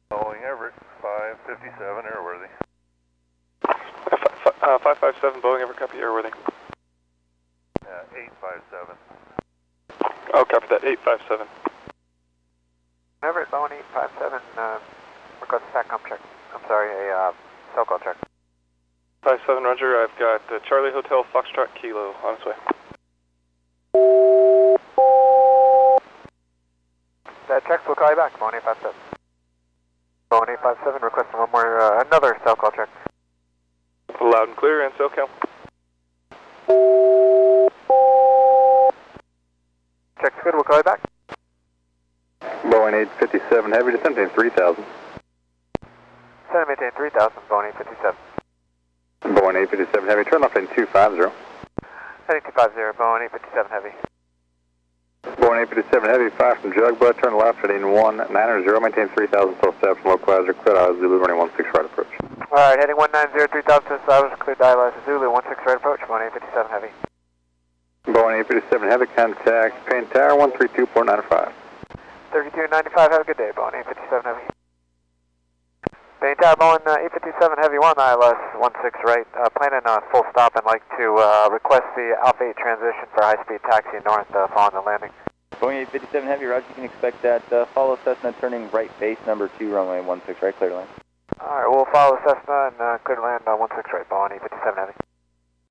Boeing Everett, 557, airworthy. 557, Boeing Everett, copy, airworthy. 857. Oh, copy that, 857. Everett, Boeing 857, request a SATCOM check. I'm sorry, a cell call check. 57, roger, I've got Charlie Hotel Foxtrot Kilo on its way. That checks, we'll call you back, Boeing 857. Boeing 857, requesting one more, another cell call check. Loud and clear, and SoCal. Check's good, we'll call you back. Boeing 857 Heavy, descend maintain 3000. Descend and maintain 3000, Boeing 857. Boeing 857 Heavy, turn left lane 250. Heading 250, Boeing 857 Heavy. Boeing 857 Heavy, 5 from Jugbutt, turn left heading 190, maintain 3000 till steps from localizer, clear Zulu running 16 right approach. Alright, heading 190, 3000 to establish, clear dial Zulu, 16 right approach, Boeing 857 Heavy. Boeing 857 Heavy, contact Payne Tower 132.95. 3295, have a good day, Boeing 857 Heavy. Payne Tower, Boeing 857 Heavy 1, ILS 16 right, planning on full stop and like to request the Alpha 8 transition for high-speed taxi north following the landing. Boeing 857 Heavy, roger, you can expect that follow Cessna turning right base number 2, runway 16 right, clear to land. Alright, we'll follow Cessna and clear to land 16 right, Boeing 857 Heavy.